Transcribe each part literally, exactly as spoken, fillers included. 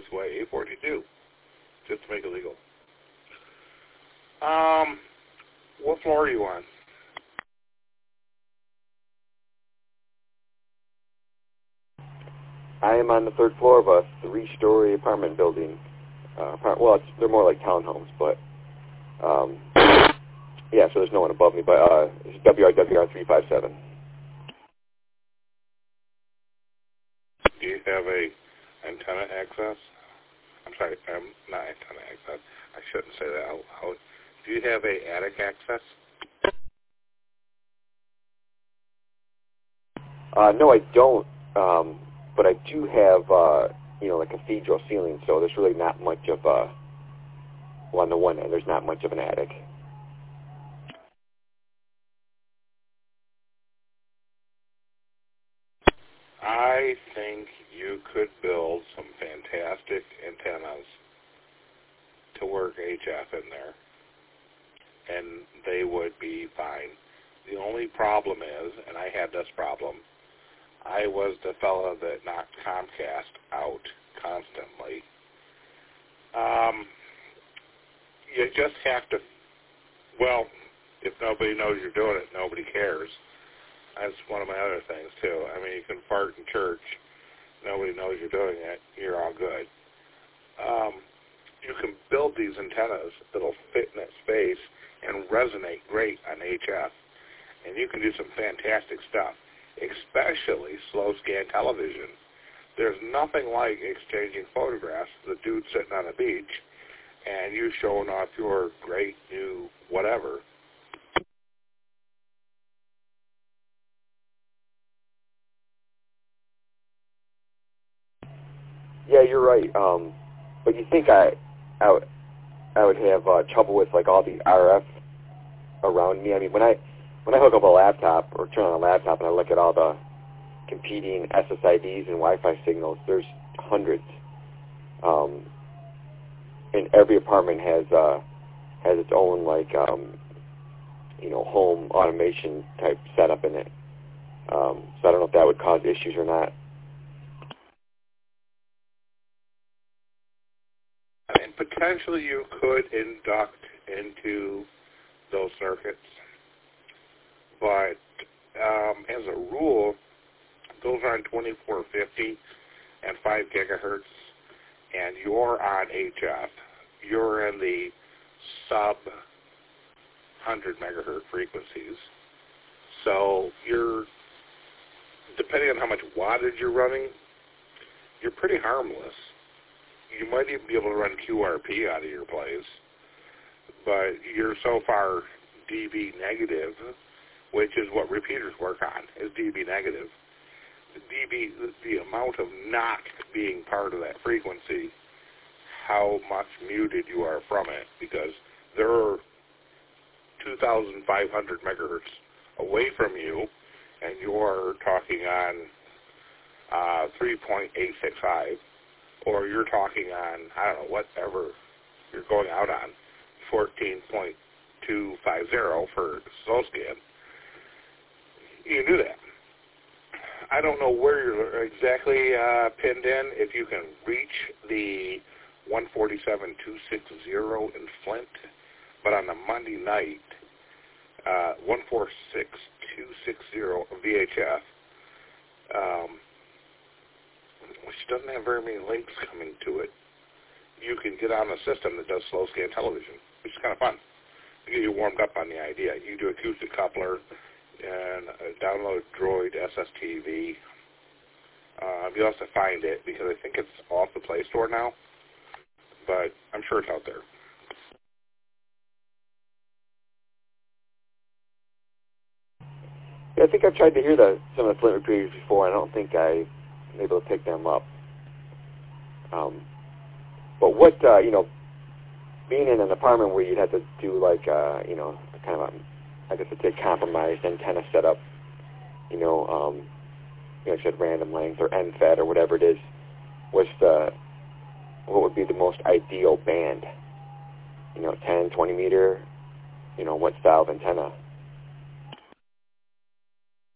W A A forty-two, just to make it legal. Um, what floor are you on? I am on the third floor of a three-story apartment building. Uh, apart- well, it's, they're more like townhomes, but um, yeah, so there's no one above me. But uh, it's W R W R three five seven. Do you have a antenna access? I'm sorry, um, not antenna access. I shouldn't say that out loud. Do you have a attic access? Uh, no, I don't. Um, but I do have, uh, you know, a cathedral ceiling, so there's really not much of a, well, on the one end, there's not much of an attic. I think you could build some fantastic antennas to work H F in there, and they would be fine. The only problem is, and I had this problem, I was the fellow that knocked Comcast out constantly. Um, you just have to, well, if nobody knows you're doing it, nobody cares. That's one of my other things, too. I mean, you can fart in church. Nobody knows you're doing it. You're all good. Um, you can build these antennas that'll fit in that space and resonate great on H F. And you can do some fantastic stuff, especially slow-scan television. There's nothing like exchanging photographs of the dude sitting on the beach and you showing off your great new whatever. Yeah, you're right. Um, but you think I, I would, I would have uh, trouble with like all the R F around me? I mean, when I, when I hook up a laptop or turn on a laptop and I look at all the competing S S I Ds and Wi-Fi signals, there's hundreds. Um, and every apartment has uh, has its own like um, you know home automation type setup in it. Um, so I don't know if that would cause issues or not. And potentially you could induct into those circuits, but um, as a rule, those are on twenty-four fifty and five gigahertz, and you're on H F. You're in the sub one hundred megahertz frequencies. So you're, depending on how much wattage you're running, you're pretty harmless. You might even be able to run Q R P out of your place, but you're so far D B negative, which is what repeaters work on, is D B negative. The D B, the amount of not being part of that frequency, how much muted you are from it, because there are two thousand five hundred megahertz away from you, and you're talking on uh, three point eight six five, or you're talking on, I don't know, whatever you're going out on, fourteen point two five zero for slow scan. You can do that. I don't know where you're exactly uh, pinned in, if you can reach the one forty-seven two sixty in Flint, but on the Monday night, uh, one forty-six two sixty V H F, um, which doesn't have very many links coming to it, you can get on a system that does slow scan television, which is kind of fun. To get you warmed up on the idea. You can do acoustic coupler and uh, download Droid S S T V. Um, you'll have to find it because I think it's off the Play Store now, but I'm sure it's out there. Yeah, I think I've tried to hear the, some of the Flint repeaters before. I don't think I've been able to pick them up. Um, but what, uh, you know, being in an apartment where you'd have to do like, uh, you know, kind of, a, I guess it's a compromised antenna setup, you know, um, you know, said random length or N F E D or whatever it is, what's the, what would be the most ideal band? You know, ten, twenty meter, you know, what style of antenna?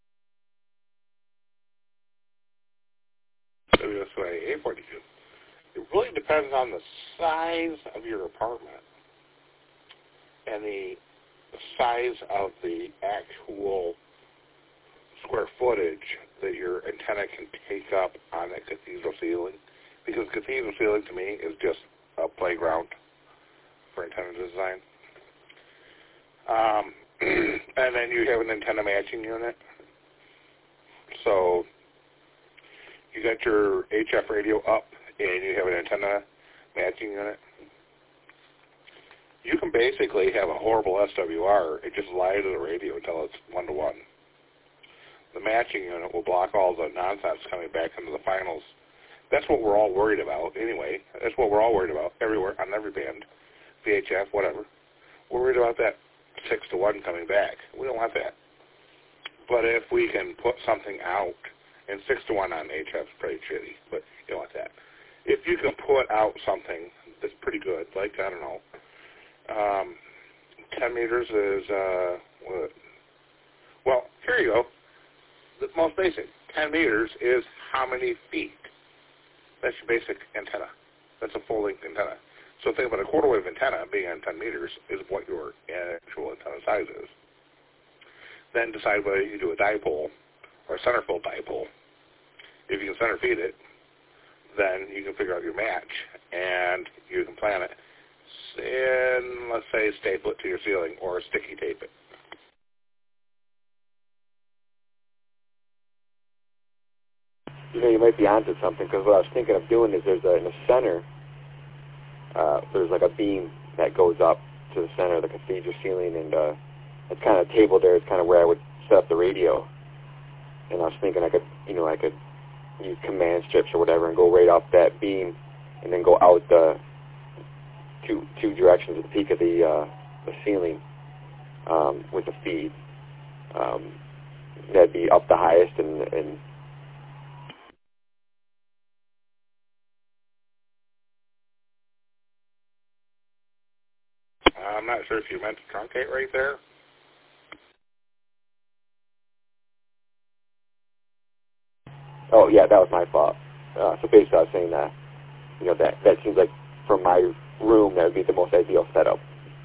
W S A A forty-two. it really depends on the size of your apartment and the size of the actual square footage that your antenna can take up on a cathedral ceiling. Because cathedral ceiling to me is just a playground for antenna design. Um, and then you have an antenna matching unit. So you got your H F radio up and you have an antenna matching unit. You can basically have a horrible S W R and just lie to the radio until it's one-to-one. The matching unit will block all the nonsense coming back into the finals. That's what we're all worried about anyway. That's what we're all worried about everywhere, on every band, V H F, whatever. We're worried about that six to one coming back. We don't want that. But if we can put something out, and six to one on H F is pretty shitty, but you don't want that. If you can put out something that's pretty good, like, I don't know, um, ten meters is, uh, what? Well, here you go. The most basic. ten meters is how many feet? That's your basic antenna. That's a full-length antenna. So think about a quarter-wave antenna being on ten meters is what your actual antenna size is. Then decide whether you do a dipole or a center-field dipole. If you can center feed it, then you can figure out your match, and you can plan it. And let's say staple it to your ceiling or sticky tape it. You know, you might be onto something, because what I was thinking of doing is there's a, in the center, uh, there's like a beam that goes up to the center of the cathedral ceiling, and uh, it's kind of table there. It's kind of where I would set up the radio. And I was thinking I could, you know, I could use command strips or whatever and go right off that beam, and then go out the two two directions at the peak of the uh, the ceiling um, with the feed. Um, that'd be up the highest and and. I'm not sure if you meant to truncate right there. Oh, yeah, that was my fault. Uh, so basically I was saying that, you know, that, that seems like from my room that would be the most ideal setup.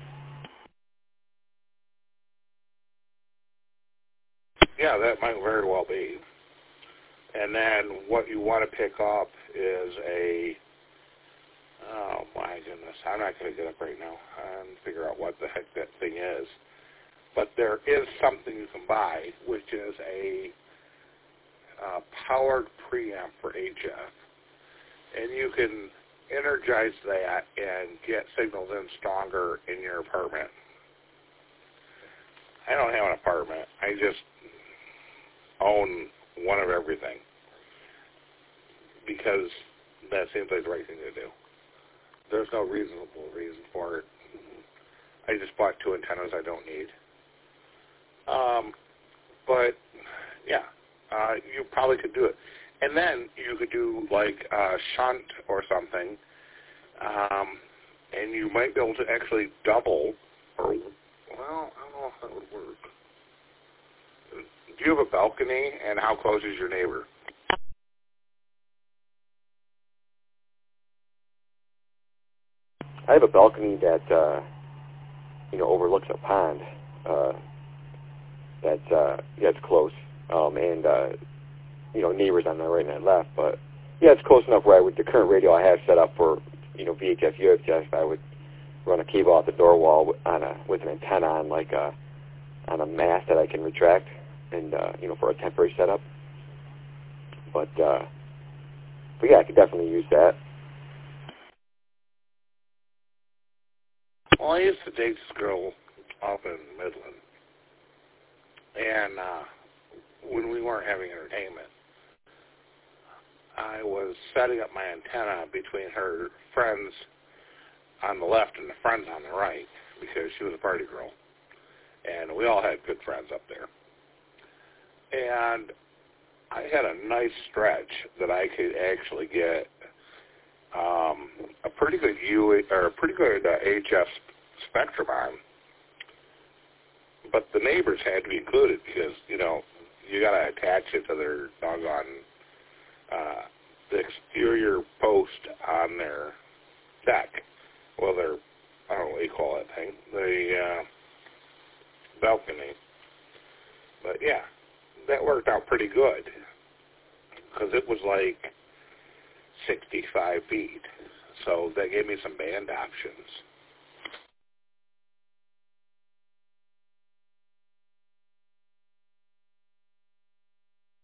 Yeah, that might very well be. And then what you want to pick up is a, oh my goodness, I'm not going to get up right now and figure out what the heck that thing is. But there is something you can buy, which is a uh, powered preamp for H F. And you can energize that and get signals in stronger in your apartment. I don't have an apartment. I just own one of everything because that seems like the right thing to do. There's no reasonable reason for it. I just bought two antennas I don't need. Um, but, yeah, uh, you probably could do it. And then you could do, like, a shunt or something, um, and you might be able to actually double, or, well, I don't know if that would work. Do you have a balcony, and how close is your neighbor? I have a balcony that, uh, you know, overlooks a pond. Uh, that's, uh, yeah, it's close. Um, and, uh, you know, neighbors on the right and left. But, yeah, it's close enough where I would, the current radio I have set up for, you know, V H F, U H F, I would run a cable out the door wall on a, with an antenna on, like, a, on a mast that I can retract and, uh, you know, for a temporary setup. But, uh, but yeah, I could definitely use that. Well, I used to date this girl up in Midland, and uh, when we weren't having entertainment, I was setting up my antenna between her friends on the left and the friends on the right because she was a party girl, and we all had good friends up there. And I had a nice stretch that I could actually get um, a pretty good U or a pretty good uh, H F spectrum on, but the neighbors had to be included because, you know, you got to attach it to their doggone uh, the exterior post on their deck. Well, their, I don't know what you call that thing, the uh, balcony. But yeah, that worked out pretty good because it was like sixty-five feet. So that gave me some band options.